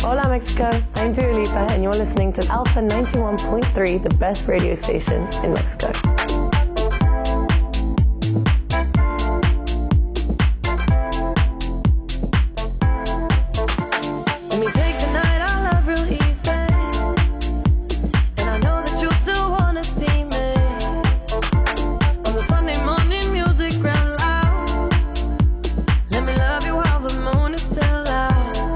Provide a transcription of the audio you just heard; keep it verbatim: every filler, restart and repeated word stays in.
Hola Mexico, I'm Dua Lipa and you're listening to Alpha ninety-one point three, the best radio station in Mexico.